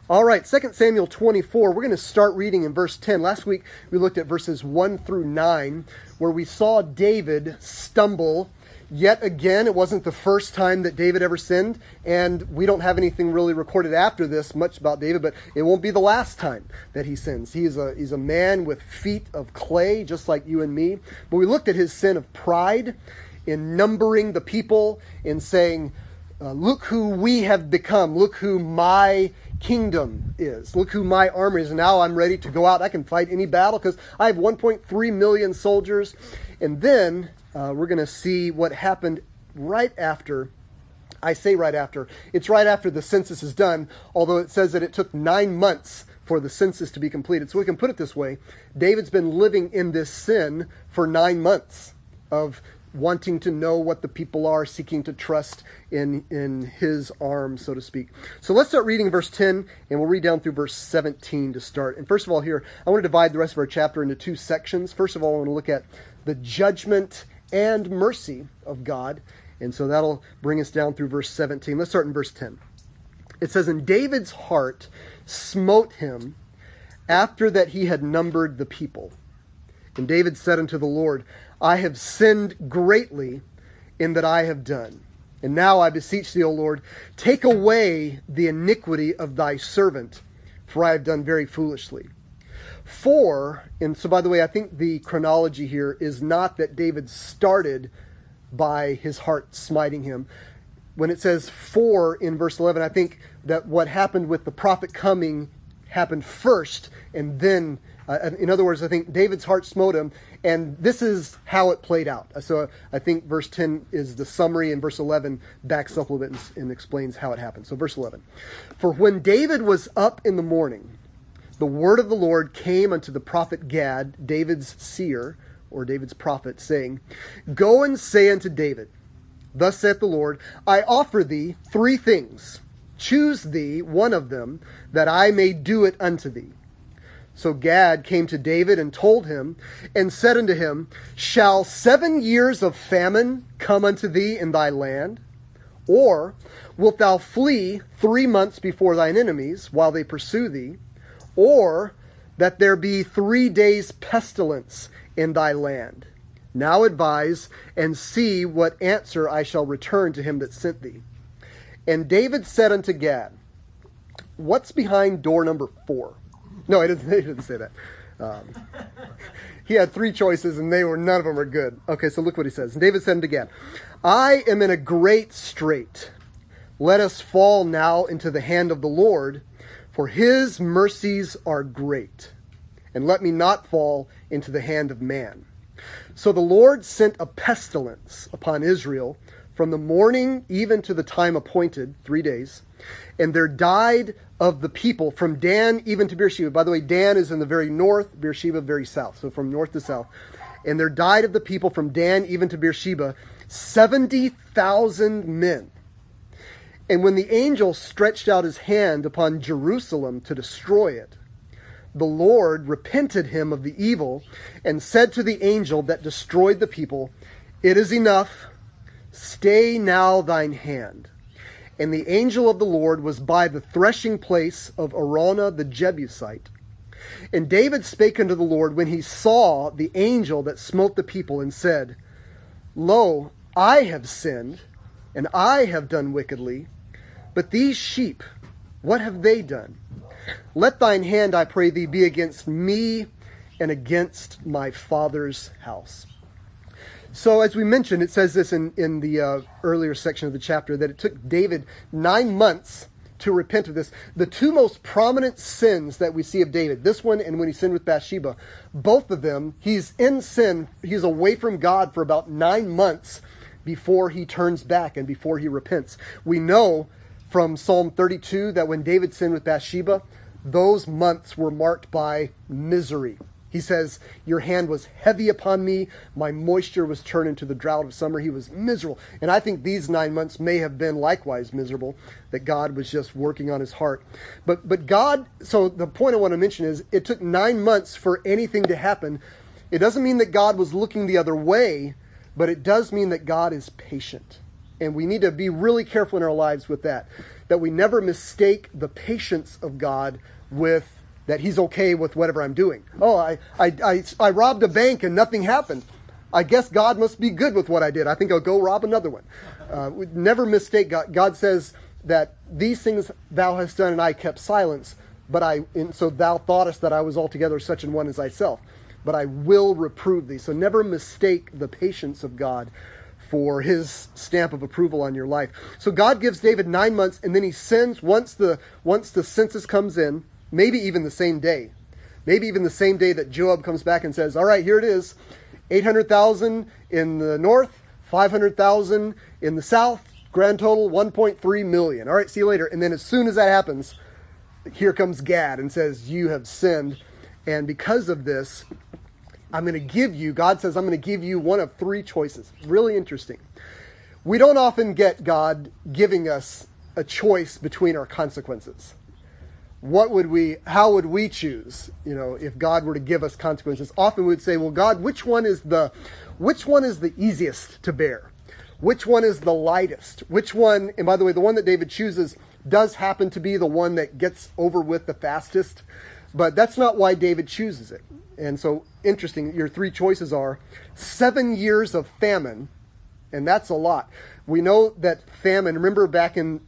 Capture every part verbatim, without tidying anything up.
All right, Second Samuel twenty-four, we're going to start reading in verse ten. Last week we looked at verses one through nine, where we saw David stumble yet again. It wasn't the first time that David ever sinned, and we don't have anything really recorded after this much about David, but it won't be the last time that he sins. He is a, he's a man with feet of clay, just like you and me. But we looked at his sin of pride in numbering the people, in saying, uh, look who we have become, look who my kingdom is. Look who my army is. And now I'm ready to go out. I can fight any battle because I have one point three million soldiers. And then uh, we're going to see what happened right after. I say right after. It's right after the census is done, although it says that it took nine months for the census to be completed. So we can put it this way. David's been living in this sin for nine months of wanting to know what the people are, seeking to trust in, in his arms, so to speak. So let's start reading verse ten, and we'll read down through verse seventeen to start. And first of all here, I want to divide the rest of our chapter into two sections. First of all, I want to look at the judgment and mercy of God. And so that'll bring us down through verse seventeen. Let's start in verse ten. It says, "And David's heart smote him after that he had numbered the people. And David said unto the Lord, I have sinned greatly in that I have done. And now I beseech thee, O Lord, take away the iniquity of thy servant, for I have done very foolishly." For, and so by the way, I think the chronology here is not that David started by his heart smiting him. When it says for in verse eleven, I think that what happened with the prophet coming happened first, and then Uh, in other words, I think David's heart smote him, and this is how it played out. So I think verse ten is the summary, and verse eleven backs up a little bit and, and explains how it happened. So verse eleven. "For when David was up in the morning, the word of the Lord came unto the prophet Gad, David's seer," or David's prophet, saying, "Go and say unto David, Thus saith the Lord, I offer thee three things. Choose thee one of them, that I may do it unto thee." So Gad came to David and told him, and said unto him, "Shall seven years of famine come unto thee in thy land? Or wilt thou flee three months before thine enemies, while they pursue thee? Or that there be three days' pestilence in thy land? Now advise, and see what answer I shall return to him that sent thee." And David said unto Gad, "What's behind door number four?" No, he didn't, he didn't say that. Um, he had three choices, and they were none of them are good. Okay, so look what he says. And David said unto Gad, "I am in a great strait. Let us fall now into the hand of the Lord, for his mercies are great. And let me not fall into the hand of man." So the Lord sent a pestilence upon Israel from the morning even to the time appointed, three days. And there died of the people from Dan even to Beersheba. By the way, Dan is in the very north, Beersheba very south. So from north to south. "And there died of the people from Dan even to Beersheba seventy thousand men. And when the angel stretched out his hand upon Jerusalem to destroy it, the Lord repented him of the evil and said to the angel that destroyed the people, It is enough. Stay now thine hand. And the angel of the Lord was by the threshing place of Araunah the Jebusite. And David spake unto the Lord when he saw the angel that smote the people, and said, Lo, I have sinned, and I have done wickedly. But these sheep, what have they done? Let thine hand, I pray thee, be against me and against my father's house." So as we mentioned, it says this in, in the uh, earlier section of the chapter, that it took David nine months to repent of this. The two most prominent sins that we see of David, this one and when he sinned with Bathsheba, both of them, he's in sin, he's away from God for about nine months before he turns back and before he repents. We know from Psalm thirty-two that when David sinned with Bathsheba, those months were marked by misery. He says, "Your hand was heavy upon me. My moisture was turned into the drought of summer." He was miserable. And I think these nine months may have been likewise miserable, that God was just working on his heart. But but God, so the point I want to mention is, it took nine months for anything to happen. It doesn't mean that God was looking the other way, but it does mean that God is patient. And we need to be really careful in our lives with that. that we never mistake the patience of God with that he's okay with whatever I'm doing. Oh, I, I, I, I robbed a bank and nothing happened. I guess God must be good with what I did. I think I'll go rob another one. Uh, we never mistake God. God says that these things thou hast done and I kept silence, but I, and so thou thoughtest that I was altogether such an one as thyself, but I will reprove thee. So never mistake the patience of God for his stamp of approval on your life. So God gives David nine months, and then he sends, once the once the census comes in, maybe even the same day, maybe even the same day that Joab comes back and says, all right, here it is, eight hundred thousand in the north, five hundred thousand in the south, grand total one point three million. All right, see you later. And then as soon as that happens, here comes Gad and says, you have sinned. And because of this, I'm going to give you, God says, I'm going to give you one of three choices. Really interesting. We don't often get God giving us a choice between our consequences. What would we, how would we choose, you know, if God were to give us consequences? Often we would say, well, God, which one is the, which one is the easiest to bear? Which one is the lightest? Which one, and by the way, the one that David chooses does happen to be the one that gets over with the fastest, but that's not why David chooses it. And so, interesting, your three choices are seven years of famine, and that's a lot. We know that famine, remember back in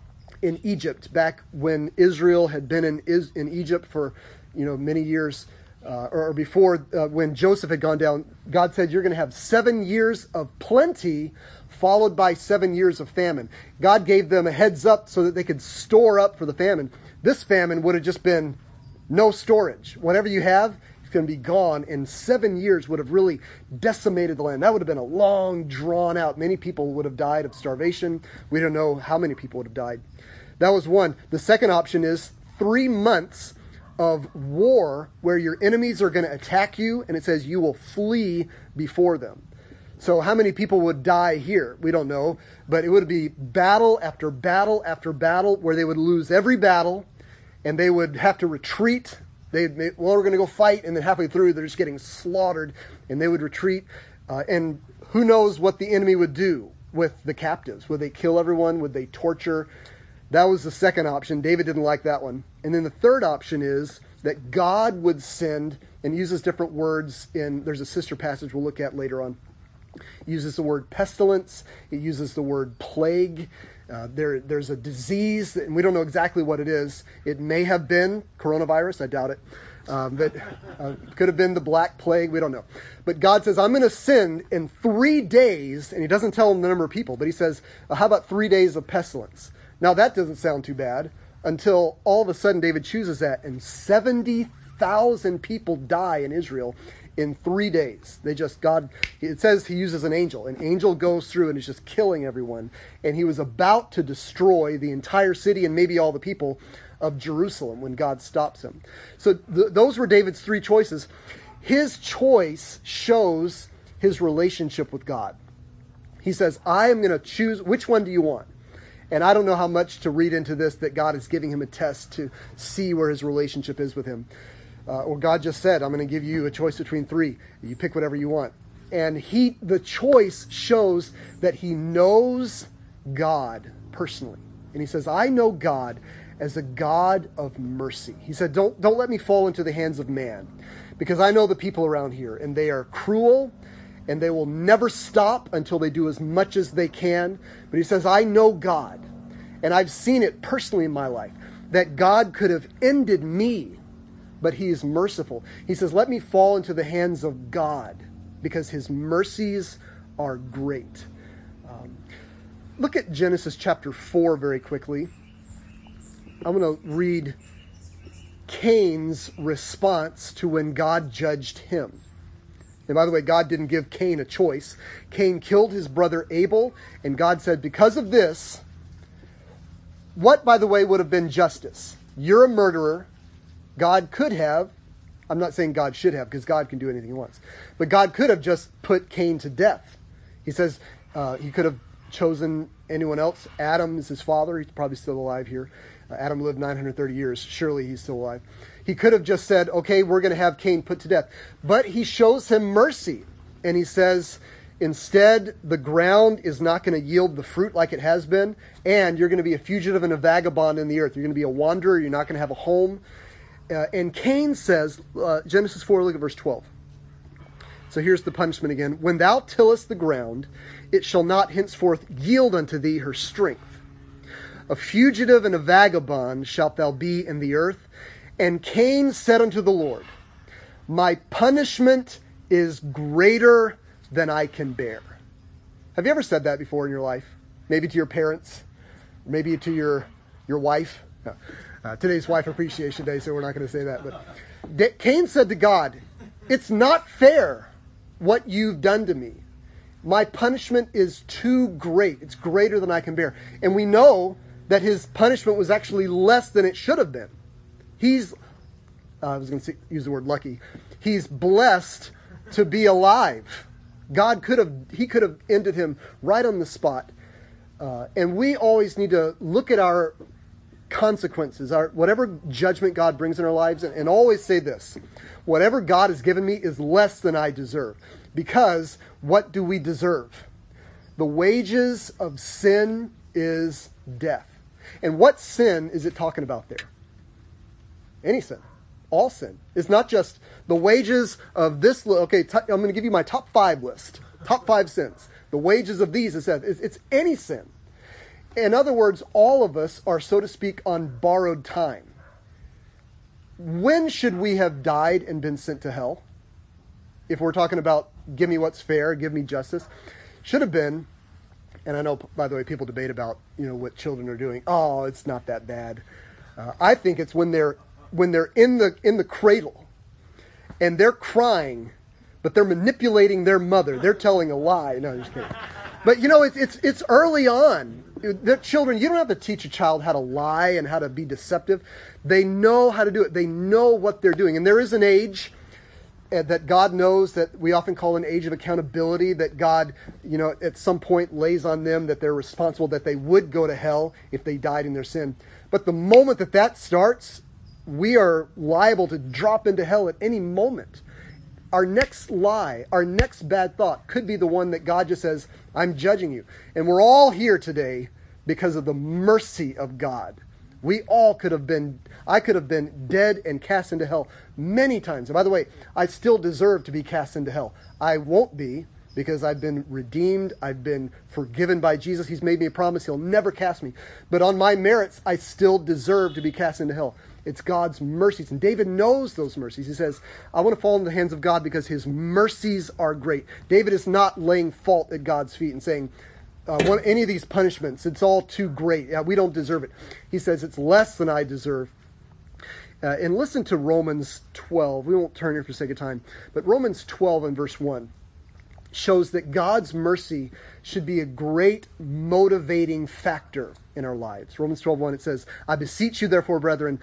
in Egypt, back when Israel had been in in Egypt for, you know, many years, uh, or before uh, when Joseph had gone down, God said, you're going to have seven years of plenty followed by seven years of famine. God gave them a heads up so that they could store up for the famine. This famine would have just been no storage. Whatever you have, it's going to be gone, and seven years would have really decimated the land. That would have been a long, drawn out. Many people would have died of starvation. We don't know how many people would have died. That was one. The second option is three months of war where your enemies are going to attack you, and it says you will flee before them. So how many people would die here? We don't know, but it would be battle after battle after battle where they would lose every battle, and they would have to retreat. They, they well, we're going to go fight, and then halfway through, they're just getting slaughtered, and they would retreat. Uh, and who knows what the enemy would do with the captives? Would they kill everyone? Would they torture? That was the second option. David didn't like that one. And then the third option is that God would send, and uses different words in, there's a sister passage we'll look at later on. It uses the word pestilence. It uses the word plague. Uh, there, there's a disease, and we don't know exactly what it is. It may have been coronavirus. I doubt it. Um, but uh, could have been the Black Plague. We don't know. But God says, I'm going to send in three days, and he doesn't tell them the number of people, but he says, uh, how about three days of pestilence? Now, that doesn't sound too bad until all of a sudden David chooses that, and seventy thousand people die in Israel in three days. They just, God, it says he uses an angel. An angel goes through and is just killing everyone. And he was about to destroy the entire city and maybe all the people of Jerusalem when God stops him. So th- those were David's three choices. His choice shows his relationship with God. He says, I am going to choose, which one do you want? And I don't know how much to read into this, that God is giving him a test to see where his relationship is with him. Uh, or God just said, I'm going to give you a choice between three. You pick whatever you want. And he, the choice shows that he knows God personally. And he says, I know God as a God of mercy. He said, don't, don't let me fall into the hands of man, because I know the people around here, and they are cruel, and they will never stop until they do as much as they can. But he says, I know God, and I've seen it personally in my life, that God could have ended me, but he is merciful. He says, let me fall into the hands of God, because his mercies are great. Um, look at Genesis chapter four very quickly. I'm going to read Cain's response to when God judged him. And by the way, God didn't give Cain a choice. Cain killed his brother Abel, and God said, because of this, what, by the way, would have been justice? You're a murderer. God could have, I'm not saying God should have, because God can do anything he wants, but God could have just put Cain to death. He says uh, he could have chosen anyone else. Adam is his father. He's probably still alive here. Uh, Adam lived nine hundred thirty years. Surely he's still alive. He could have just said, okay, we're going to have Cain put to death. But he shows him mercy. And he says, Instead, the ground is not going to yield the fruit like it has been, and you're going to be a fugitive and a vagabond in the earth. You're going to be a wanderer. You're not going to have a home. Uh, and Cain says, uh, Genesis four, look at verse twelve. So here's the punishment again. When thou tillest the ground, it shall not henceforth yield unto thee her strength. A fugitive and a vagabond shalt thou be in the earth. And Cain said unto the Lord, my punishment is greater than I can bear. Have you ever said that before in your life? Maybe to your parents, maybe to your your wife. No. Uh, today's Wife Appreciation Day, so we're not going to say that. But D- Cain said to God, it's not fair what you've done to me. My punishment is too great. It's greater than I can bear. And we know that his punishment was actually less than it should have been. He's, uh, I was going to use the word lucky. He's blessed to be alive. God could have, he could have ended him right on the spot. Uh, and we always need to look at our consequences, our whatever judgment God brings in our lives, and, and always say this: whatever God has given me is less than I deserve. Because what do we deserve? The wages of sin is death. And what sin is it talking about there? Any sin. All sin. It's not just the wages of this. Okay, t- I'm going to give you my top five list. Top five sins. The wages of these, it says, it's, it's any sin. In other words, all of us are, so to speak, on borrowed time. When should we have died and been sent to hell? If we're talking about give me what's fair, give me justice. Should have been, and I know, by the way, people debate about, you know, what children are doing. Oh, it's not that bad. Uh, I think it's when they're when they're in the in the cradle and they're crying, but they're manipulating their mother. They're telling a lie. No, I'm just kidding. But you know, it's it's it's early on. They're children. You don't have to teach a child how to lie and how to be deceptive. They know how to do it. They know what they're doing. And there is an age that God knows, that we often call an age of accountability, that God, you know, at some point lays on them that they're responsible, that they would go to hell if they died in their sin. But the moment that that starts, we are liable to drop into hell at any moment. Our next lie, our next bad thought could be the one that God just says, I'm judging you. And we're all here today because of the mercy of God. We all could have been, I could have been dead and cast into hell many times. And by the way, I still deserve to be cast into hell. I won't be, because I've been redeemed. I've been forgiven by Jesus. He's made me a promise. He'll never cast me. But on my merits, I still deserve to be cast into hell. It's God's mercies. And David knows those mercies. He says, I want to fall in the hands of God because his mercies are great. David is not laying fault at God's feet and saying, uh, one, any of these punishments, it's all too great. Yeah, we don't deserve it. He says, it's less than I deserve. Uh, and listen to Romans twelve. We won't turn here for the sake of time. But Romans twelve and verse one shows that God's mercy should be a great motivating factor in our lives. Romans twelve one, it says, I beseech you therefore, brethren,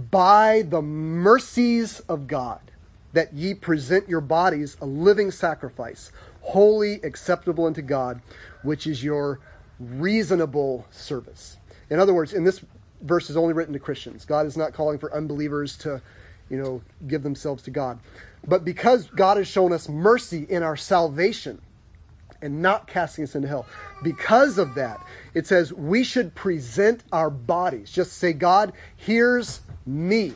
by the mercies of God, that ye present your bodies a living sacrifice, holy, acceptable unto God, which is your reasonable service. In other words, in this verse is only written to Christians. God is not calling for unbelievers to, you know, give themselves to God. But because God has shown us mercy in our salvation and not casting us into hell, because of that, it says we should present our bodies. Just say, God, here's me.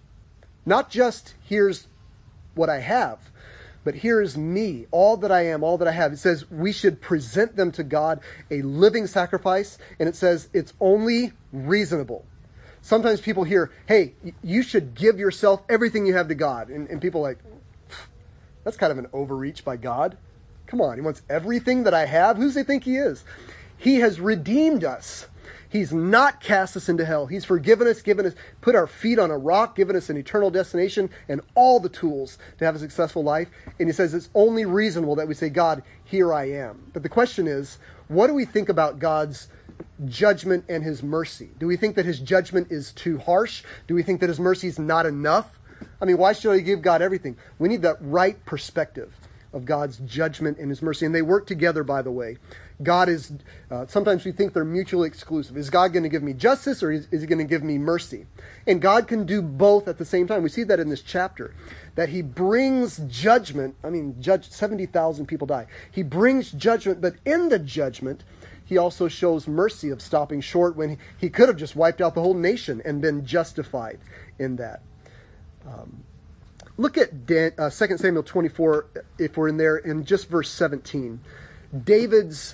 Not just here's what I have, but here's me, all that I am, all that I have. It says we should present them to God, a living sacrifice, and it says it's only reasonable. Sometimes people hear, hey, you should give yourself everything you have to God. And, and people are like, that's kind of an overreach by God. Come on, he wants everything that I have? Who does he think he is? He has redeemed us. He's not cast us into hell. He's forgiven us, given us, put our feet on a rock, given us an eternal destination and all the tools to have a successful life. And he says it's only reasonable that we say, God, here I am. But the question is, what do we think about God's judgment and his mercy? Do we think that his judgment is too harsh? Do we think that his mercy is not enough? I mean, why should I give God everything? We need that right perspective. of God's judgment and his mercy. And they work together, by the way. God is, uh, sometimes we think they're mutually exclusive. Is God going to give me justice, or is, is he going to give me mercy? And God can do both at the same time. We see that in this chapter, that he brings judgment. I mean, judge seventy thousand people die. He brings judgment, but in the judgment, he also shows mercy of stopping short when he, he could have just wiped out the whole nation and been justified in that. Um, look at Dan, uh, Second Samuel twenty-four, if we're in there, in just verse seventeen. David's,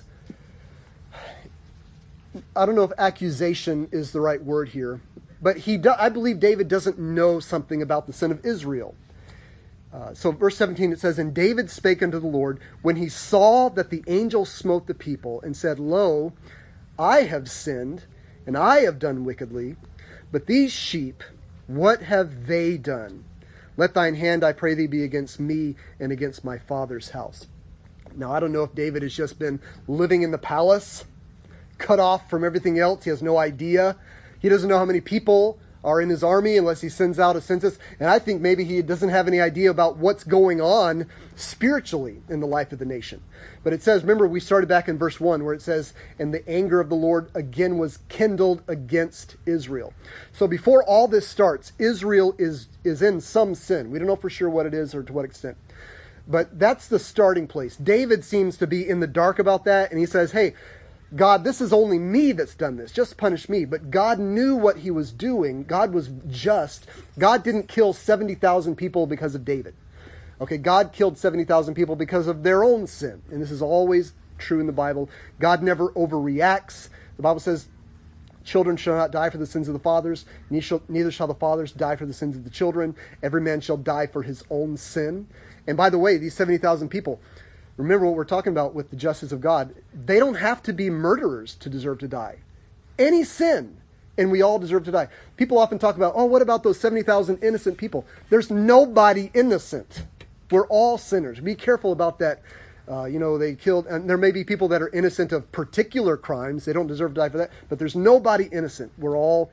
I don't know if accusation is the right word here, but he do, I believe David doesn't know something about the sin of Israel. Uh, so verse seventeen, it says, "And David spake unto the Lord, when he saw that the angel smote the people, and said, Lo, I have sinned, and I have done wickedly, but these sheep, what have they done? Let thine hand, I pray thee, be against me and against my father's house." Now, I don't know if David has just been living in the palace, cut off from everything else. He has no idea. He doesn't know how many people are in his army unless he sends out a census. And I think maybe he doesn't have any idea about what's going on spiritually in the life of the nation. But it says, remember, we started back in verse one where it says, "And the anger of the Lord again was kindled against Israel." So before all this starts, Israel is, is in some sin. We don't know for sure what it is or to what extent. But that's the starting place. David seems to be in the dark about that. And he says, hey, God, this is only me that's done this. Just punish me. But God knew what he was doing. God was just. God didn't kill seventy thousand people because of David. Okay, God killed seventy thousand people because of their own sin. And this is always true in the Bible. God never overreacts. The Bible says, children shall not die for the sins of the fathers, neither shall the fathers die for the sins of the children. Every man shall die for his own sin. And by the way, these seventy thousand people, remember what we're talking about with the justice of God. They don't have to be murderers to deserve to die. Any sin, and we all deserve to die. People often talk about, oh, what about those seventy thousand innocent people? There's nobody innocent. We're all sinners. Be careful about that. Uh, you know, they killed, and there may be people that are innocent of particular crimes. They don't deserve to die for that. But there's nobody innocent. We're all,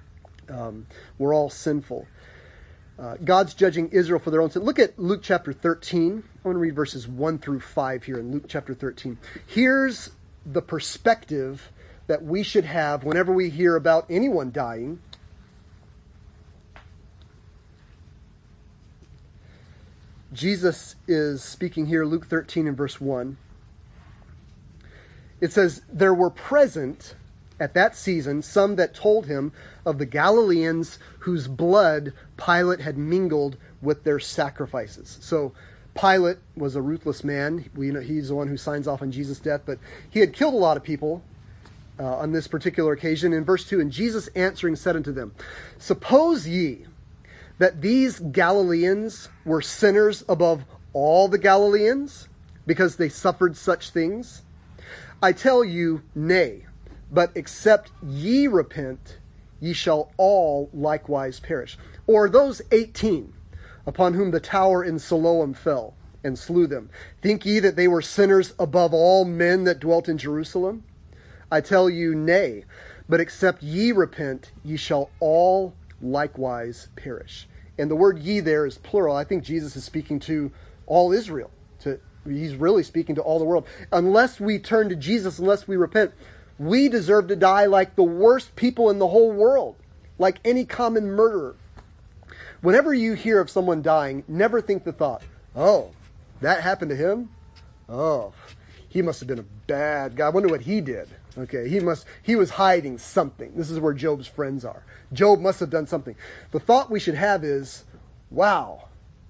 um, we're all sinful. Uh, God's judging Israel for their own sin. Look at Luke chapter thirteen. I want to read verses one through five here in Luke chapter thirteen. Here's the perspective that we should have whenever we hear about anyone dying. Jesus is speaking here, Luke thirteen and verse one. It says, "There were present at that season some that told him of the Galileans whose blood Pilate had mingled with their sacrifices." So Pilate was a ruthless man. We know he's the one who signs off on Jesus' death, but he had killed a lot of people uh, on this particular occasion. In verse two, "And Jesus answering said unto them, Suppose ye that these Galileans were sinners above all the Galileans, because they suffered such things? I tell you, nay. But except ye repent, ye shall all likewise perish. Or those eighteen, upon whom the tower in Siloam fell, and slew them, think ye that they were sinners above all men that dwelt in Jerusalem? I tell you, nay. But except ye repent, ye shall all likewise perish." And the word "ye" there is plural. I think Jesus is speaking to all Israel. To, he's really speaking to all the world. Unless we turn to Jesus, unless we repent, we deserve to die like the worst people in the whole world, like any common murderer. Whenever you hear of someone dying, never think the thought, oh, that happened to him? Oh, he must have been a bad guy. I wonder what he did. Okay, he must, he was hiding something. This is where Job's friends are. Job must have done something. The thought we should have is, wow,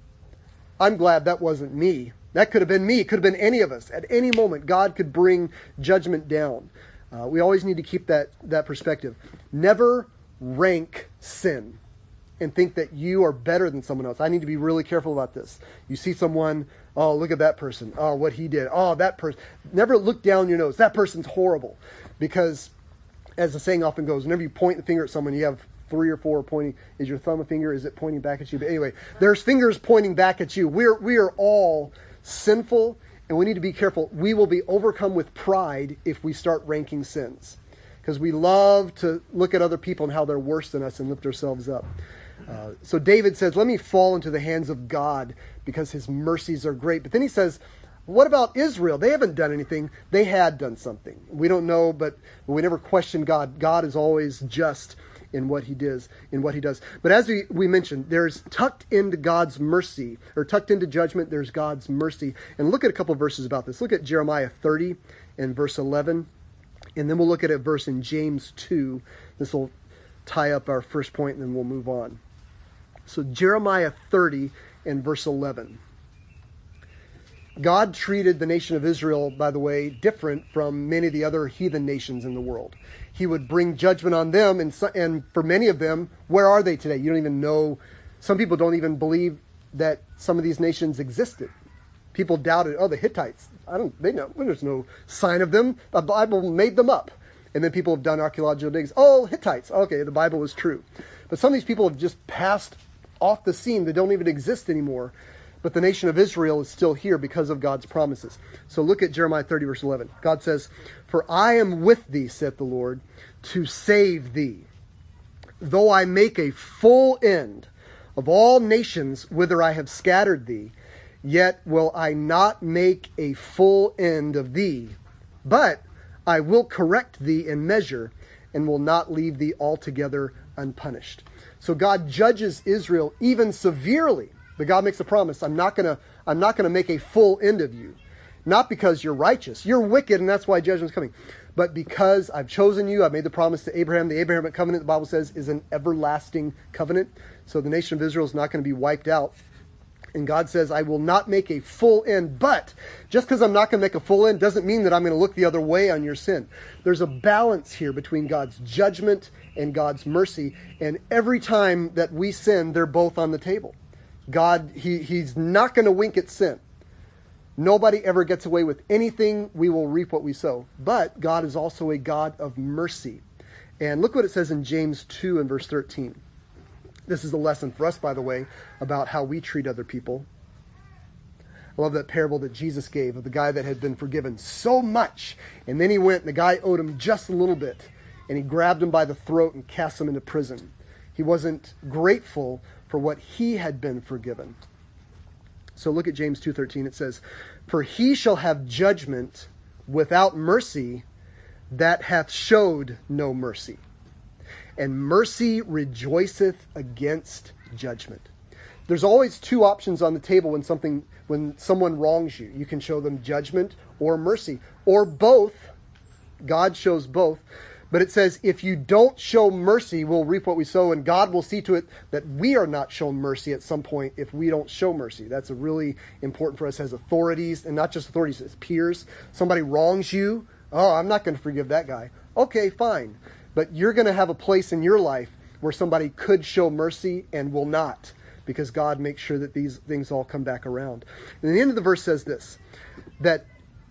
I'm glad that wasn't me. That could have been me. It could have been any of us. At any moment, God could bring judgment down. Uh, we always need to keep that, that perspective. Never rank sin and think that you are better than someone else. I need to be really careful about this. You see someone, oh, look at that person. Oh, what he did. Oh, that person. Never look down your nose. That person's horrible. Because, as the saying often goes, whenever you point the finger at someone, you have three or four pointing. Is your thumb a finger? Is it pointing back at you? But anyway, there's fingers pointing back at you. We're, we are all sinful, and we need to be careful. We will be overcome with pride if we start ranking sins. Because we love to look at other people and how they're worse than us and lift ourselves up. Uh, so David says, let me fall into the hands of God because his mercies are great. But then he says, what about Israel? They haven't done anything. They had done something. We don't know, but we never question God. God is always just in what he does, in what he does. But as we, we mentioned, there's tucked into God's mercy, or tucked into judgment, there's God's mercy. And look at a couple of verses about this. Look at Jeremiah thirty and verse eleven. And then we'll look at a verse in James two. This will tie up our first point, and then we'll move on. So Jeremiah thirty and verse eleven. God treated the nation of Israel, by the way, different from many of the other heathen nations in the world. He would bring judgment on them, and, so, and for many of them, where are they today? You don't even know. Some people don't even believe that some of these nations existed. People doubted, oh, the Hittites. I don't. They know. Well, there's no sign of them. The Bible made them up. And then people have done archaeological digs. Oh, Hittites. Okay, the Bible was true. But some of these people have just passed off the scene. They don't even exist anymore. But the nation of Israel is still here because of God's promises. So look at Jeremiah thirty, verse eleven. God says, for I am with thee, saith the Lord, to save thee. Though I make a full end of all nations whither I have scattered thee, yet will I not make a full end of thee. But I will correct thee in measure, and will not leave thee altogether unpunished. So God judges Israel even severely. But God makes a promise. I'm not gonna, I'm not gonna make a full end of you. Not because you're righteous. You're wicked, and that's why judgment's coming. But because I've chosen you, I've made the promise to Abraham. The Abrahamic covenant, the Bible says, is an everlasting covenant. So the nation of Israel is not going to be wiped out. And God says, I will not make a full end. But just because I'm not going to make a full end doesn't mean that I'm going to look the other way on your sin. There's a balance here between God's judgment and God's mercy. And every time that we sin, they're both on the table. God, he, he's not going to wink at sin. Nobody ever gets away with anything. We will reap what we sow. But God is also a God of mercy. And look what it says in James two and verse thirteen. This is a lesson for us, by the way, about how we treat other people. I love that parable that Jesus gave of the guy that had been forgiven so much. And then he went, and the guy owed him just a little bit. And he grabbed him by the throat and cast him into prison. He wasn't grateful for what he had been forgiven. So look at James two thirteen. It says, for he shall have judgment without mercy that hath showed no mercy. And mercy rejoiceth against judgment. There's always two options on the table when something, when someone wrongs you. You can show them judgment or mercy, or both. God shows both. But it says, if you don't show mercy, we'll reap what we sow, and God will see to it that we are not shown mercy at some point if we don't show mercy. That's a really important for us as authorities, and not just authorities, as peers. Somebody wrongs you. Oh, I'm not going to forgive that guy. Okay, fine. But you're going to have a place in your life where somebody could show mercy and will not, because God makes sure that these things all come back around. And the end of the verse says this, that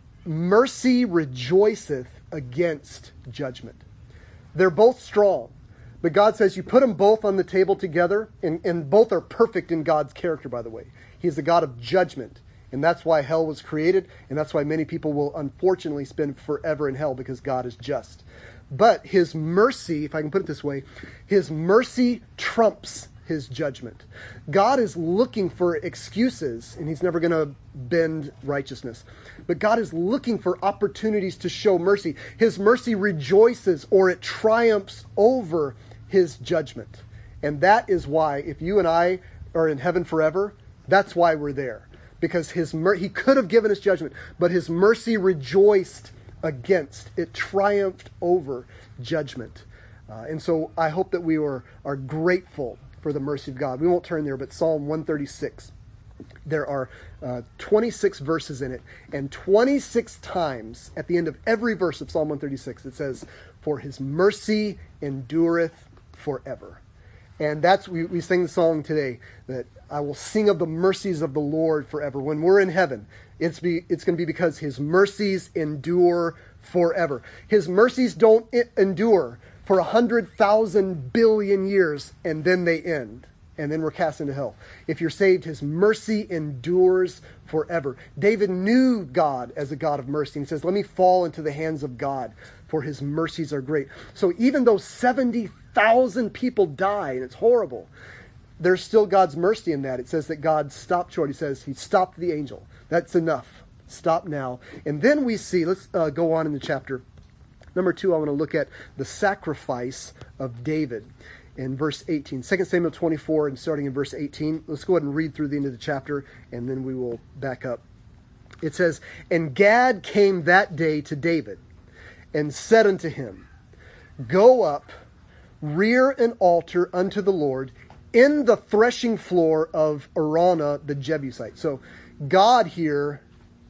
mercy rejoiceth against judgment. They're both strong. But God says you put them both on the table together, and, and both are perfect in God's character, by the way. He is the God of judgment. And that's why hell was created, and that's why many people will unfortunately spend forever in hell, because God is just. But his mercy, if I can put it this way, his mercy trumps his judgment. God is looking for excuses, and he's never going to bend righteousness. But God is looking for opportunities to show mercy. His mercy rejoices, or it triumphs over his judgment. And that is why, if you and I are in heaven forever, that's why we're there. Because his mer- he could have given us judgment, but his mercy rejoiced against. It triumphed over judgment. Uh, and so I hope that we are, are grateful for the mercy of God. We won't turn there, but Psalm one thirty-six. There are uh, twenty-six verses in it, and twenty-six times at the end of every verse of Psalm one thirty-six, it says, for his mercy endureth forever. And that's, we, we sing the song today, that I will sing of the mercies of the Lord forever. When we're in heaven, it's, be, it's going to be because his mercies endure forever. His mercies don't endure for a hundred thousand billion years, and then they end. And then we're cast into hell. If you're saved, his mercy endures forever. David knew God as a God of mercy. And he says, let me fall into the hands of God, for his mercies are great. So even though seventy thousand people die, and it's horrible, there's still God's mercy in that. It says that God stopped short. He says he stopped the angel. That's enough. Stop now. And then we see, let's uh, go on in the chapter. Number two, I want to look at the sacrifice of David in verse eighteen. Second Samuel twenty-four, and starting in verse eighteen. Let's go ahead and read through the end of the chapter, and then we will back up. It says, "And Gad came that day to David, and said unto him, Go up, rear an altar unto the Lord in the threshing floor of Araunah the Jebusite." So God here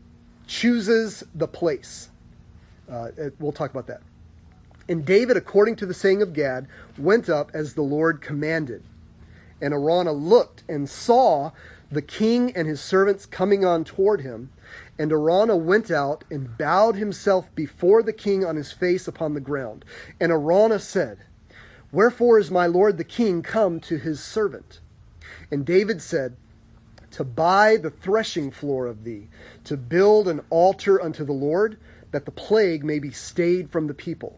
chooses the place. Uh, we'll talk about that. "And David, according to the saying of Gad, went up as the Lord commanded. And Araunah looked and saw the king and his servants coming on toward him. And Araunah went out and bowed himself before the king on his face upon the ground. And Araunah said, Wherefore is my lord the king come to his servant? And David said, To buy the threshing floor of thee, to build an altar unto the Lord, that the plague may be stayed from the people.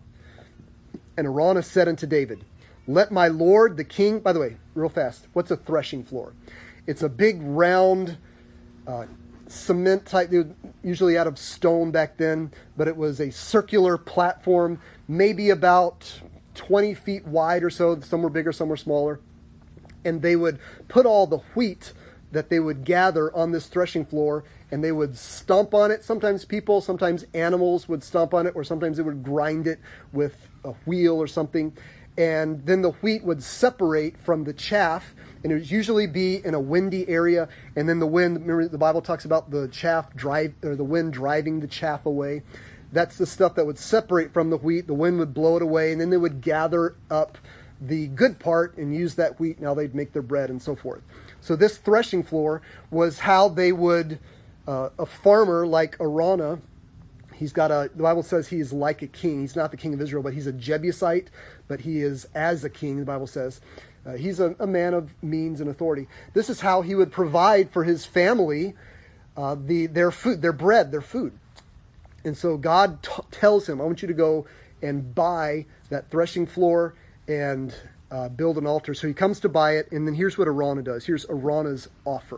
And Araunah said unto David, Let my lord the king..." By the way, real fast, what's a threshing floor? It's a big round uh, cement type, usually out of stone back then, but it was a circular platform, maybe about twenty feet wide or so. Some were bigger, some were smaller. And they would put all the wheat that they would gather on this threshing floor, and they would stomp on it. Sometimes people, sometimes animals would stomp on it, or sometimes they would grind it with a wheel or something. And then the wheat would separate from the chaff, and it would usually be in a windy area. And then the wind, remember the Bible talks about the chaff drive, or the wind driving the chaff away. That's the stuff that would separate from the wheat. The wind would blow it away, and then they would gather up the good part and use that wheat. Now they'd make their bread and so forth. So this threshing floor was how they would, uh, a farmer like Araunah, he's got a, the Bible says he is like a king. He's not the king of Israel, but he's a Jebusite, but he is as a king, the Bible says. Uh, he's a, a man of means and authority. This is how he would provide for his family uh, the their food, their bread, their food. And so God t- tells him, I want you to go and buy that threshing floor and uh, build an altar. So he comes to buy it, and then here's what Araunah does. Here's Araunah's offer.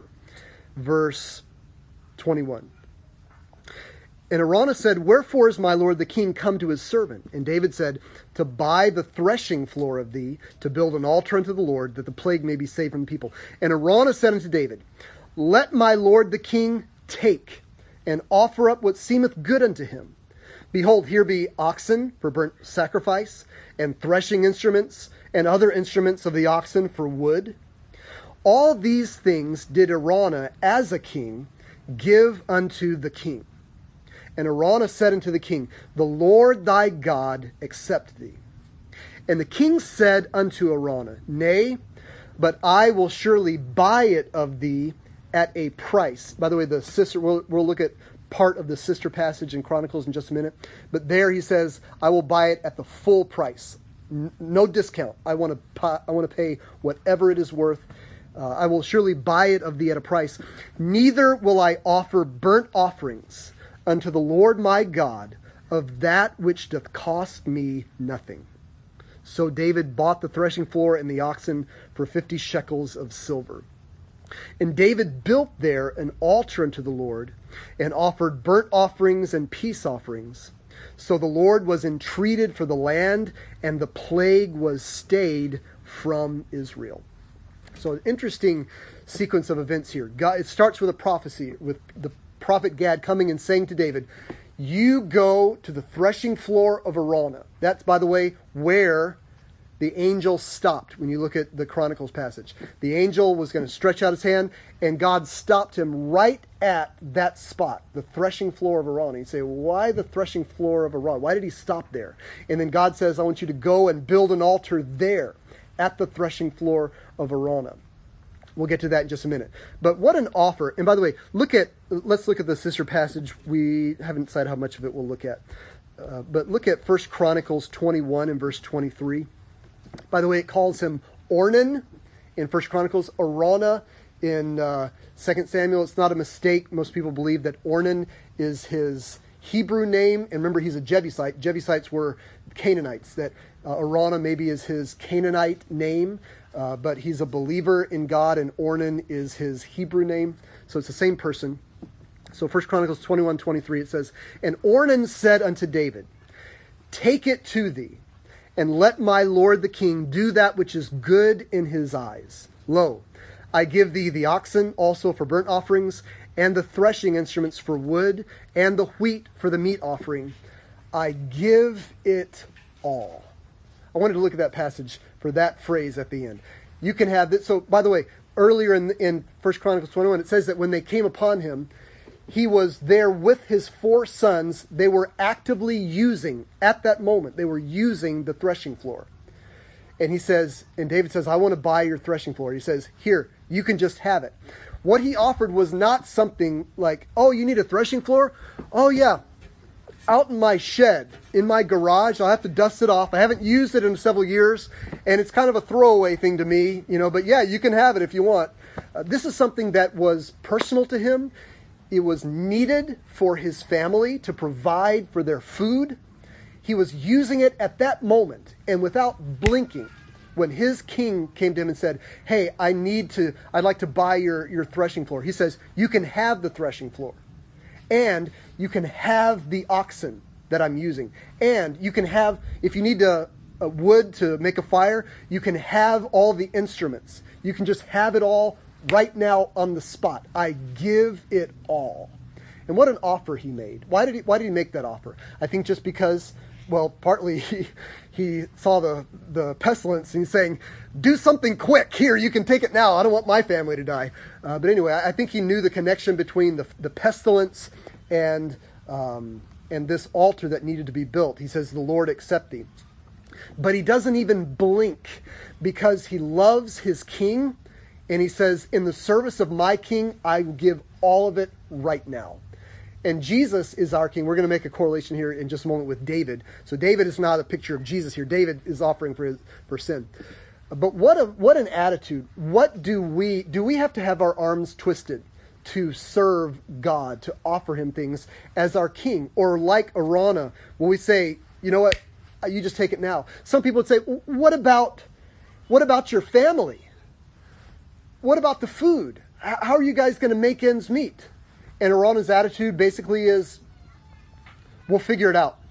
Verse twenty-one. "And Araunah said, Wherefore is my lord the king come to his servant? And David said, To buy the threshing floor of thee, to build an altar unto the Lord, that the plague may be saved from the people. And Araunah said unto David, Let my lord the king take, and offer up what seemeth good unto him. Behold, here be oxen for burnt sacrifice, and threshing instruments, and other instruments of the oxen for wood. All these things did Araunah as a king give unto the king. And Araunah said unto the king, The Lord thy God accept thee. And the king said unto Araunah, Nay, but I will surely buy it of thee at a price." By the way, the sister, we'll, we'll look at part of the sister passage in Chronicles in just a minute. But there he says, I will buy it at the full price. N- no discount. I want to pa- I want to pay whatever it is worth. Uh, I will surely buy it of thee at a price. Neither will I offer burnt offerings unto the Lord my God of that which doth cost me nothing. So David bought the threshing floor and the oxen for fifty shekels of silver. And David built there an altar unto the Lord, and offered burnt offerings and peace offerings. So the Lord was entreated for the land, and the plague was stayed from Israel. So an interesting sequence of events here. God, it starts with a prophecy, with the prophet Gad coming and saying to David, you go to the threshing floor of Araunah. That's, by the way, where the angel stopped when you look at the Chronicles passage. The angel was going to stretch out his hand, and God stopped him right at that spot, the threshing floor of Araunah. You say, why the threshing floor of Araunah? Why did he stop there? And then God says, I want you to go and build an altar there at the threshing floor of Araunah. We'll get to that in just a minute. But what an offer. And by the way, look at let's look at the sister passage. We haven't decided how much of it we'll look at. Uh, but look at First Chronicles twenty-one and verse twenty-three. By the way, it calls him Ornan in First Chronicles, Araunah in uh, Second Samuel. It's not a mistake. Most people believe that Ornan is his Hebrew name. And remember, he's a Jebusite. Jebusites were Canaanites. That uh, Araunah maybe is his Canaanite name. uh, but he's a believer in God, and Ornan is his Hebrew name. So it's the same person. So First Chronicles twenty-one twenty-three, it says, "And Ornan said unto David, Take it to thee, and let my lord the king do that which is good in his eyes. Lo, I give thee the oxen also for burnt offerings, and the threshing instruments for wood, and the wheat for the meat offering. I give it all." I wanted to look at that passage for that phrase at the end. You can have this. So, by the way, earlier in, in First Chronicles twenty-one, it says that when they came upon him, he was there with his four sons. They were actively using, at that moment, they were using the threshing floor. And he says, and David says, "I want to buy your threshing floor." He says, "Here, you can just have it." What he offered was not something like, "Oh, you need a threshing floor? Oh, yeah. Out in my shed, in my garage, I'll have to dust it off. I haven't used it in several years, and it's kind of a throwaway thing to me, you know, but yeah, you can have it if you want." Uh, this is something that was personal to him. It was needed for his family to provide for their food. He was using it at that moment, and without blinking, when his king came to him and said, "Hey, I need to, I'd like to buy your, your threshing floor," he says, "You can have the threshing floor. And you can have the oxen that I'm using. And you can have, if you need a, a wood to make a fire, you can have all the instruments. You can just have it all right now on the spot. I give it all." And what an offer he made. Why did he, why did he make that offer? I think just because, well, partly he, he saw the, the pestilence and he's saying, "Do something quick. Here, you can take it now. I don't want my family to die." Uh, but anyway, I think he knew the connection between the, the pestilence and um, and this altar that needed to be built. He says, "The Lord accept thee." But he doesn't even blink because he loves his king. And he says, "In the service of my king, I will give all of it right now." And Jesus is our king. We're going to make a correlation here in just a moment with David. So David is not a picture of Jesus here. David is offering for his, for sin. But what a what an attitude. What do we do we have to have our arms twisted to serve God, to offer him things as our king? Or like Araunah, when we say, "You know what, you just take it now." Some people would say, what about what about your family? What about the food? How are you guys going to make ends meet? And Araunah's attitude basically is, "We'll figure it out.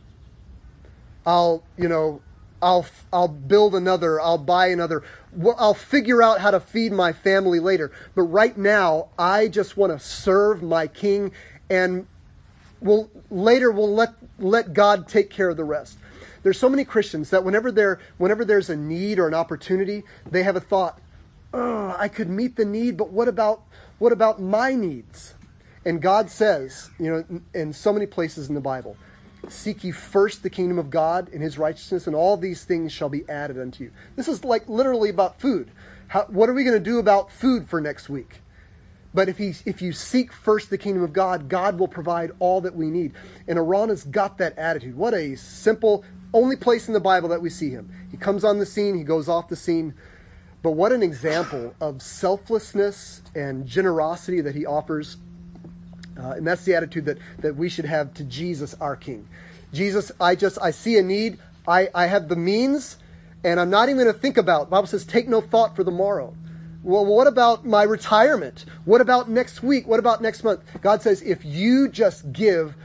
I'll, you know, I'll, I'll build another, I'll buy another. I'll figure out how to feed my family later. But right now, I just want to serve my king, and we'll, later we'll let, let God take care of the rest." There's so many Christians that whenever they're, whenever there's a need or an opportunity, they have a thought, "Oh, I could meet the need, but what about, what about my needs?" And God says, you know, in so many places in the Bible, "Seek ye first the kingdom of God and his righteousness, and all these things shall be added unto you." This is like literally about food. How, what are we going to do about food for next week? But if he, if you seek first the kingdom of God, God will provide all that we need. And Araunah's got that attitude. What a simple, only place in the Bible that we see him. He comes on the scene, he goes off the scene. But what an example of selflessness and generosity that he offers. Uh, and that's the attitude that, that we should have to Jesus, our King. Jesus, I just, I see a need. I, I have the means, and I'm not even going to think about. The Bible says, "Take no thought for the morrow." Well, what about my retirement? What about next week? What about next month? God says, if you just give,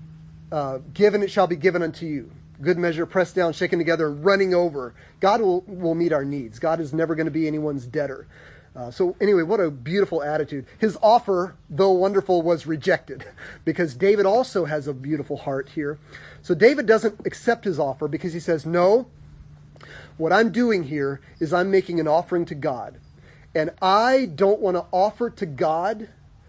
uh, give and it shall be given unto you. Good measure, pressed down, shaken together, and running over. God will, will meet our needs. God is never going to be anyone's debtor. Uh, so anyway, what a beautiful attitude. His offer, though wonderful, was rejected because David also has a beautiful heart here. So David doesn't accept his offer because he says, "No, what I'm doing here is I'm making an offering to God. And I don't want to offer to God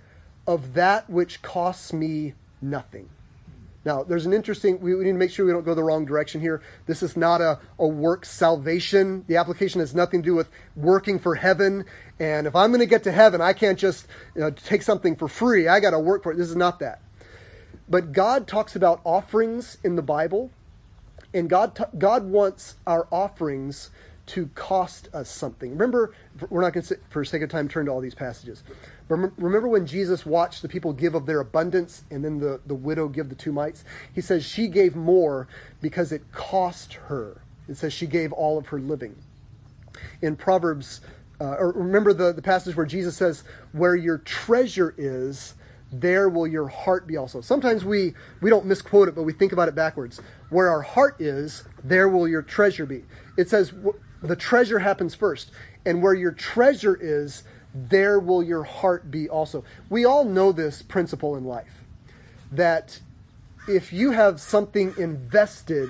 of that which costs me nothing." Now, there's an interesting, we need to make sure we don't go the wrong direction here. This is not a, a work salvation. The application has nothing to do with working for heaven. And if I'm going to get to heaven, I can't just you know, take something for free. I got to work for it. This is not that. But God talks about offerings in the Bible. And God, t- God wants our offerings to cost us something. Remember, we're not going to, for sake of time, turn to all these passages. But remember when Jesus watched the people give of their abundance and then the, the widow give the two mites? He says she gave more because it cost her. It says she gave all of her living. in Proverbs, uh, or remember the, the passage where Jesus says, where your treasure is, there will your heart be also. Sometimes we, we don't misquote it, but we think about it backwards. Where our heart is, there will your treasure be. It says the treasure happens first. And where your treasure is, there will your heart be also. We all know this principle in life, that if you have something invested,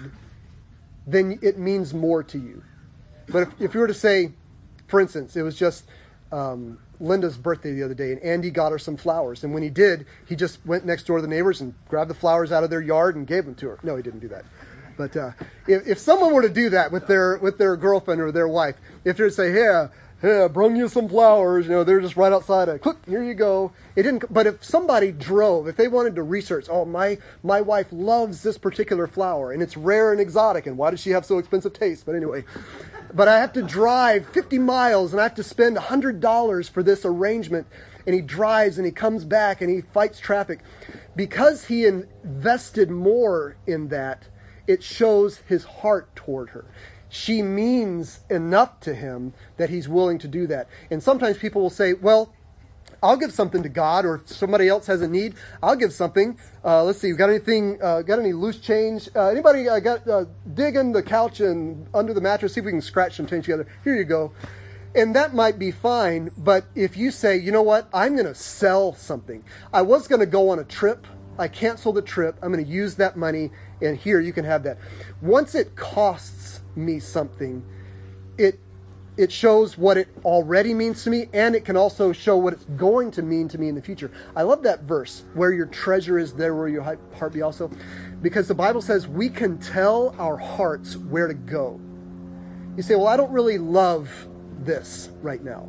then it means more to you. But if, if you were to say, for instance, it was just um, Linda's birthday the other day, and Andy got her some flowers. And when he did, he just went next door to the neighbors and grabbed the flowers out of their yard and gave them to her. No, he didn't do that. But uh, if, if someone were to do that with their with their girlfriend or their wife, if they're to say, hey, hey, I brung you some flowers, you know, they're just right outside. Of, Click, here you go. It didn't. But if somebody drove, if they wanted to research, oh, my my wife loves this particular flower, and it's rare and exotic, and why does she have so expensive taste? But anyway, but I have to drive fifty miles, and I have to spend one hundred dollars for this arrangement. And he drives, and he comes back, and he fights traffic. Because he invested more in that, it shows his heart toward her. She means enough to him that he's willing to do that. And sometimes people will say, well, I'll give something to God, or if somebody else has a need, I'll give something. Uh, let's see, you got anything, uh, got any loose change? Uh, anybody uh, got, uh, dig in the couch and under the mattress, see if we can scratch some change together. Here you go. And that might be fine, but if you say, you know what, I'm going to sell something. I was going to go on a trip. I canceled the trip. I'm going to use that money, and here, you can have that. Once it costs me something, it it shows what it already means to me, and it can also show what it's going to mean to me in the future. I love that verse, where your treasure is, there will your heart be also, because the Bible says we can tell our hearts where to go. You say, well, I don't really love this right now.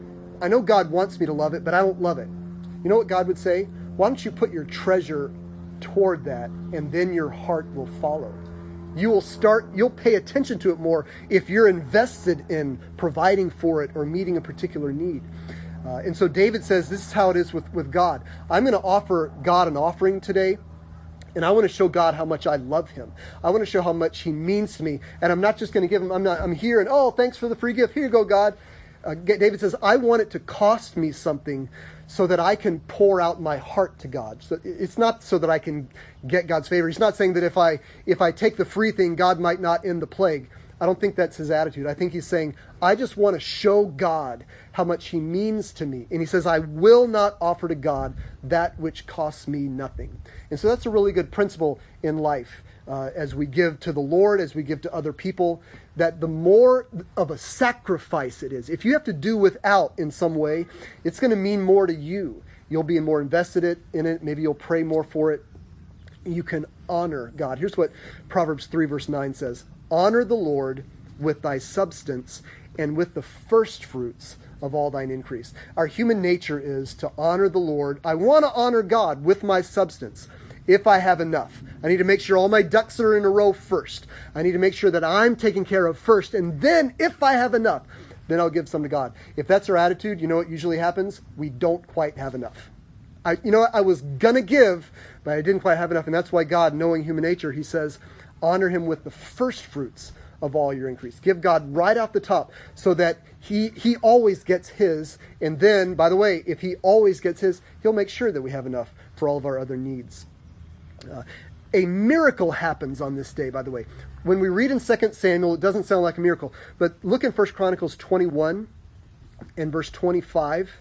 I know God wants me to love it, but I don't love it. You know what God would say? Why don't you put your treasure toward that, and then your heart will follow. You will start, you'll pay attention to it more if you're invested in providing for it or meeting a particular need. Uh, and so David says, this is how it is with, with God. I'm going to offer God an offering today, and I want to show God how much I love him. I want to show how much he means to me. And I'm not just going to give him, I'm not, I'm here and, oh, thanks for the free gift. Here you go, God. Uh, David says, I want it to cost me something so that I can pour out my heart to God. So it's not so that I can get God's favor. He's not saying that if I if I take the free thing, God might not end the plague. I don't think that's his attitude. I think he's saying, I just want to show God how much he means to me. And he says, I will not offer to God that which costs me nothing. And so that's a really good principle in life. Uh, as we give to the Lord, as we give to other people, that the more of a sacrifice it is. If you have to do without in some way, it's going to mean more to you. You'll be more invested in it. Maybe you'll pray more for it. You can honor God. Here's what Proverbs three verse nine says. Honor the Lord with thy substance and with the first fruits of all thine increase. Our human nature is to honor the Lord. I want to honor God with my substance. If I have enough, I need to make sure all my ducks are in a row first. I need to make sure that I'm taken care of first. And then if I have enough, then I'll give some to God. If that's our attitude, you know what usually happens? We don't quite have enough. I, you know what? I was going to give, but I didn't quite have enough. And that's why God, knowing human nature, he says, honor him with the first fruits of all your increase. Give God right off the top so that he, he always gets his. And then, by the way, if he always gets his, he'll make sure that we have enough for all of our other needs. Uh, a miracle happens on this day, by the way. When we read in Second Samuel, it doesn't sound like a miracle. But look in First Chronicles twenty-one and verse twenty-five.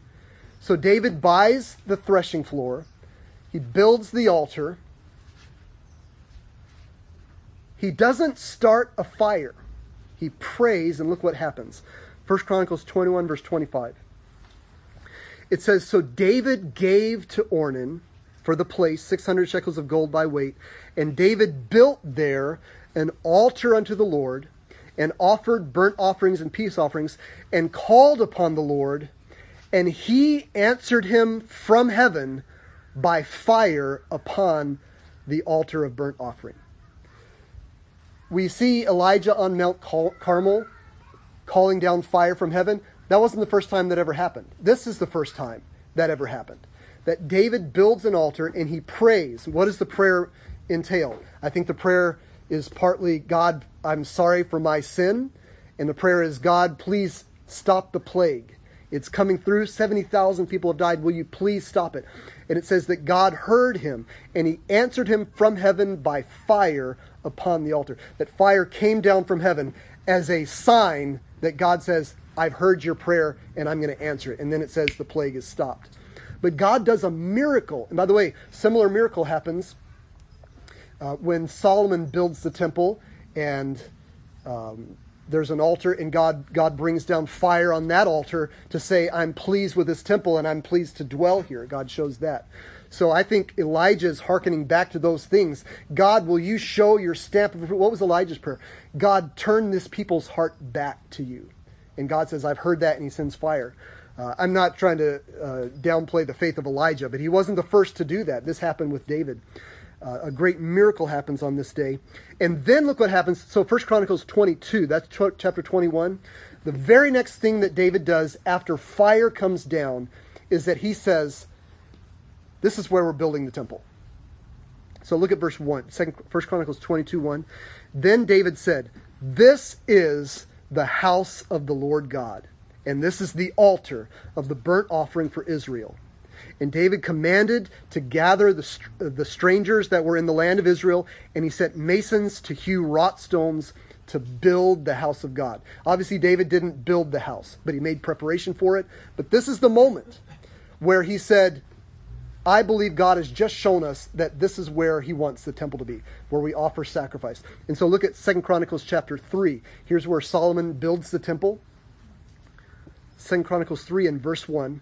So David buys the threshing floor. He builds the altar. He doesn't start a fire. He prays, and look what happens. First Chronicles twenty-one, verse twenty-five. It says, so David gave to Ornan for the place, six hundred shekels of gold by weight. And David built there an altar unto the Lord, and offered burnt offerings and peace offerings, and called upon the Lord, and he answered him from heaven by fire upon the altar of burnt offering. We see Elijah on Mount Carmel calling down fire from heaven. That wasn't the first time that ever happened. This is the first time that ever happened. That David builds an altar and he prays. What does the prayer entail? I think the prayer is partly, God, I'm sorry for my sin, And the prayer is, God, please stop the plague. It's coming through. seventy thousand people have died. Will you please stop it? And it says that God heard him, and he answered him from heaven by fire upon the altar. That fire came down from heaven as a sign that God says, I've heard your prayer, and I'm going to answer it. And then it says the plague is stopped. But God does a miracle. And by the way, similar miracle happens uh, when Solomon builds the temple, and um, there's an altar, and God God brings down fire on that altar to say, I'm pleased with this temple, and I'm pleased to dwell here. God shows that. So I think Elijah is hearkening back to those things. God, will you show your stamp of... What was Elijah's prayer? God, turn this people's heart back to you. And God says, I've heard that, and he sends fire. Uh, I'm not trying to uh, downplay the faith of Elijah, but he wasn't the first to do that. This happened with David. Uh, a great miracle happens on this day. And then look what happens. So First Chronicles twenty-two, that's ch- chapter twenty-one. The very next thing that David does after fire comes down is that he says, this is where we're building the temple. So look at verse one, Second, First Chronicles twenty-two, one. Then David said, this is the house of the Lord God, and this is the altar of the burnt offering for Israel. And David commanded to gather the, the strangers that were in the land of Israel, and he sent masons to hew wrought stones to build the house of God. Obviously, David didn't build the house, but he made preparation for it. But this is the moment where he said, I believe God has just shown us that this is where he wants the temple to be, where we offer sacrifice. And so look at Second Chronicles chapter three. Here's where Solomon builds the temple. Second Chronicles three and verse one.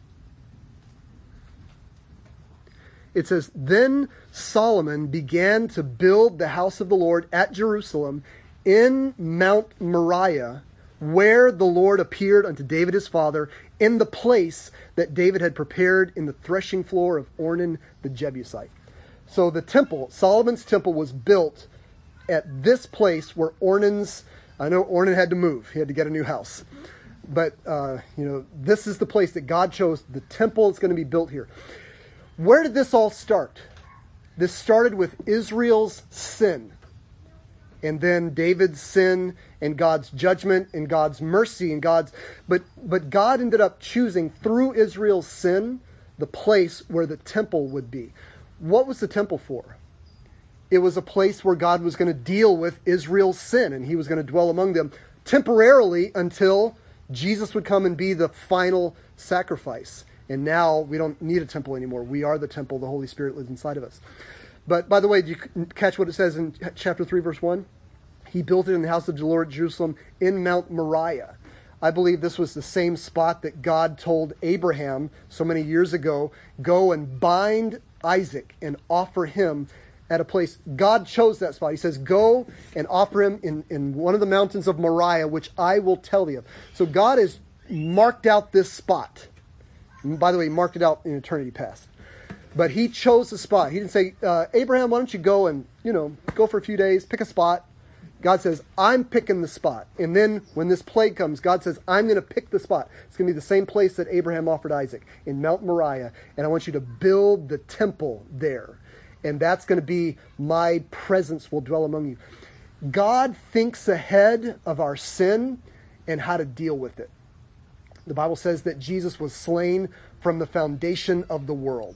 It says, then Solomon began to build the house of the Lord at Jerusalem in Mount Moriah, where the Lord appeared unto David his father, in the place that David had prepared in the threshing floor of Ornan the Jebusite. So the temple, Solomon's temple, was built at this place where Ornan's, I know Ornan had to move. He had to get a new house. But, uh, you know, this is the place that God chose. The temple is going to be built here. Where did this all start? This started with Israel's sin. And then David's sin and God's judgment and God's mercy and God's... But, but God ended up choosing through Israel's sin the place where the temple would be. What was the temple for? It was a place where God was going to deal with Israel's sin, and he was going to dwell among them temporarily until Jesus would come and be the final sacrifice. And now we don't need a temple anymore. We are the temple. The Holy Spirit lives inside of us. But by the way, do you catch what it says in chapter three, verse one? He built it in the house of the Lord at Jerusalem in Mount Moriah. I believe this was the same spot that God told Abraham so many years ago, go and bind Isaac and offer him at a place. God chose that spot. He says, go and offer him in, in one of the mountains of Moriah, which I will tell thee of. So God has marked out this spot. And by the way, he marked it out in eternity past. But he chose the spot. He didn't say, uh, Abraham, why don't you go and, you know, go for a few days, pick a spot. God says, I'm picking the spot. And then when this plague comes, God says, I'm going to pick the spot. It's going to be the same place that Abraham offered Isaac, in Mount Moriah. And I want you to build the temple there. And that's going to be my presence will dwell among you. God thinks ahead of our sin and how to deal with it. The Bible says that Jesus was slain from the foundation of the world.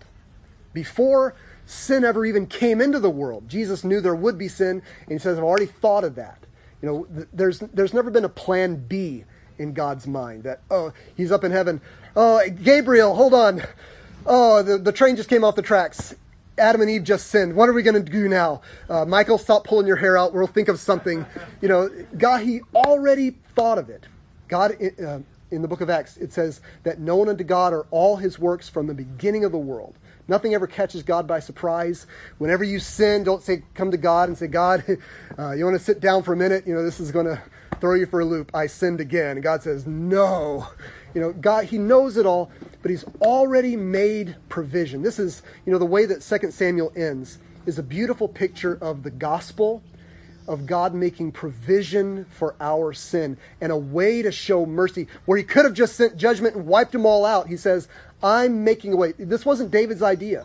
Before sin ever even came into the world, Jesus knew there would be sin, and he says, I've already thought of that. You know, th- there's there's never been a plan B in God's mind that, oh, he's up in heaven. Oh, Gabriel, hold on. Oh, the, the train just came off the tracks. Adam and Eve just sinned. What are we going to do now? Uh, Michael, stop pulling your hair out. We'll think of something. You know, God, he already thought of it. God, uh, in the book of Acts, it says that known unto God are all his works from the beginning of the world. Nothing ever catches God by surprise. Whenever you sin, don't say, come to God and say, God, uh, you want to sit down for a minute? You know, this is going to throw you for a loop. I sinned again. And God says, no. You know, God, he knows it all, but he's already made provision. This is, you know, the way that Second Samuel ends is a beautiful picture of the gospel, of God making provision for our sin and a way to show mercy where he could have just sent judgment and wiped them all out. He says, I'm making a way. This wasn't David's idea.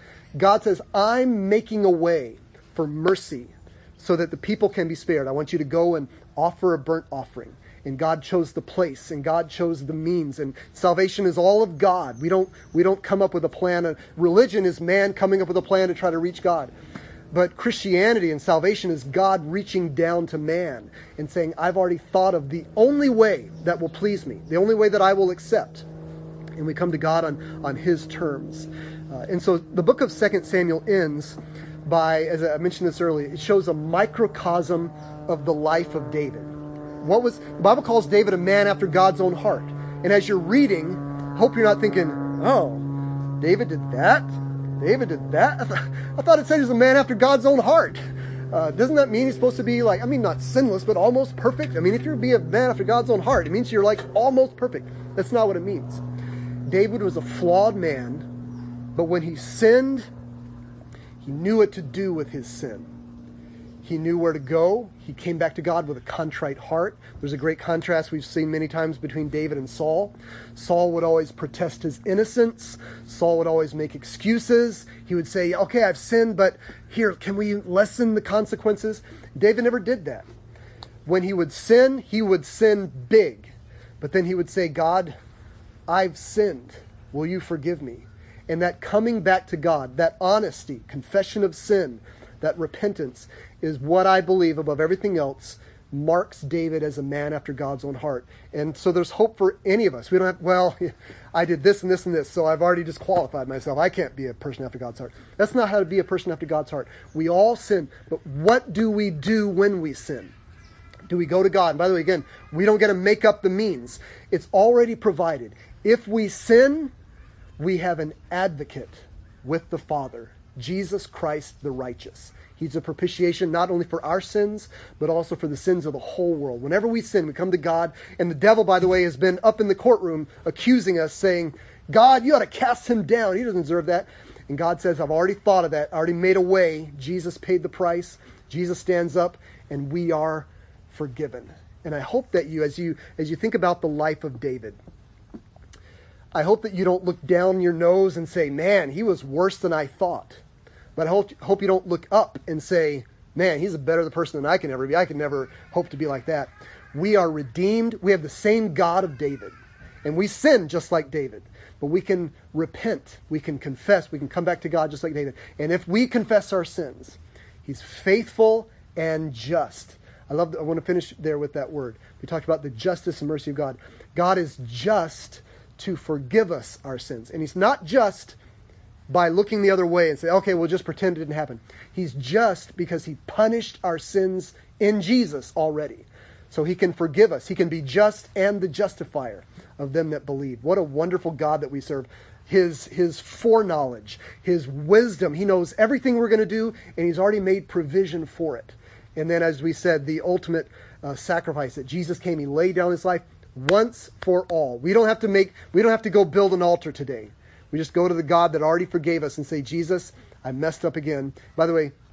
God says, I'm making a way for mercy so that the people can be spared. I want you to go and offer a burnt offering. and God chose the place, and God chose the means, and salvation is all of God. We don't we don't come up with a plan. Religion is man coming up with a plan to try to reach God. But Christianity and salvation is God reaching down to man and saying, I've already thought of the only way that will please me, the only way that I will accept. And we come to God on, on his terms. Uh, and so the book of Second Samuel ends by, as I mentioned this earlier, it shows a microcosm of the life of David. What was, the Bible calls David a man after God's own heart. And as you're reading, I hope you're not thinking, oh, David did that? David did that? I, th- I thought it said he was a man after God's own heart. Uh, doesn't that mean he's supposed to be like, I mean, not sinless, but almost perfect? I mean, if you're to be a man after God's own heart, it means you're like almost perfect. That's not what it means. David was a flawed man, but when he sinned, he knew what to do with his sin. He knew where to go. He came back to God with a contrite heart. There's a great contrast we've seen many times between David and Saul. Saul would always protest his innocence. Saul would always make excuses. He would say, okay, I've sinned, but here, can we lessen the consequences? David never did that. When he would sin, he would sin big. But then he would say, God, I've sinned. Will you forgive me? And that coming back to God, that honesty, confession of sin, that repentance is what I believe above everything else marks David as a man after God's own heart. And so there's hope for any of us. We don't have, well, I did this and this and this, so I've already disqualified myself. I can't be a person after God's heart. That's not how to be a person after God's heart. We all sin, but what do we do when we sin? Do we go to God? And by the way, again, we don't get to make up the means. It's already provided. If we sin, we have an advocate with the Father, Jesus Christ the righteous. He's a propitiation not only for our sins, but also for the sins of the whole world. Whenever we sin, we come to God. And the devil, by the way, has been up in the courtroom accusing us, saying, God, you ought to cast him down. He doesn't deserve that. And God says, I've already thought of that. I already made a way. Jesus paid the price. Jesus stands up, and we are forgiven. And I hope that you, as you, as you think about the life of David, I hope that you don't look down your nose and say, man, he was worse than I thought. But I hope, hope you don't look up and say, man, he's a better person than I can ever be. I can never hope to be like that. We are redeemed. We have the same God of David. And we sin just like David. But we can repent. We can confess. We can come back to God just like David. And if we confess our sins, he's faithful and just. I love. I want to finish there with that word. We talked about the justice and mercy of God. God is just to forgive us our sins. And he's not just by looking the other way and say, okay, we'll just pretend it didn't happen. He's just because he punished our sins in Jesus already. So he can forgive us. He can be just and the justifier of them that believe. What a wonderful God that we serve. His, his foreknowledge, his wisdom. He knows everything we're going to do, and he's already made provision for it. And then, as we said, the ultimate uh, sacrifice that Jesus came, he laid down his life once for all. We don't have to make, we don't have to go build an altar today. We just go to the God that already forgave us and say, Jesus, I messed up again. By the way,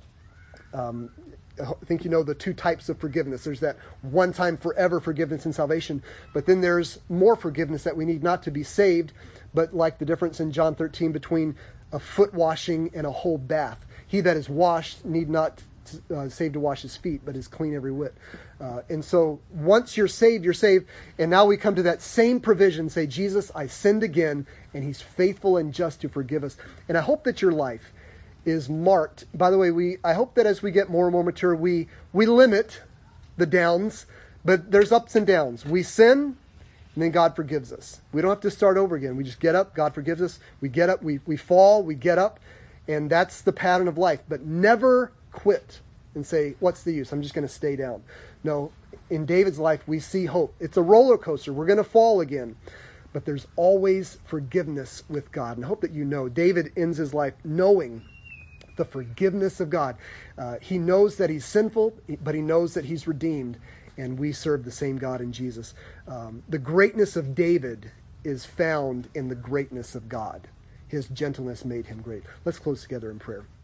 um, I think you know the two types of forgiveness. There's that one-time forever forgiveness and salvation. But then there's more forgiveness that we need, not to be saved, but like the difference in John thirteen between a foot washing and a whole bath. He that is washed need not uh, save to wash his feet, but is clean every whit. Uh, and so once you're saved, you're saved. And now we come to that same provision, say, Jesus, I sinned again, and he's faithful and just to forgive us. And I hope that your life is marked. By the way, we I hope that as we get more and more mature, we we limit the downs, but there's ups and downs. We sin, and then God forgives us. We don't have to start over again. We just get up, God forgives us. We get up, we, we fall, we get up, and that's the pattern of life. But never quit and say, what's the use? I'm just going to stay down. No, in David's life, we see hope. It's a roller coaster. We're going to fall again. But there's always forgiveness with God. And I hope that you know, David ends his life knowing the forgiveness of God. Uh, he knows that he's sinful, but he knows that he's redeemed. And we serve the same God in Jesus. Um, the greatness of David is found in the greatness of God. His gentleness made him great. Let's close together in prayer.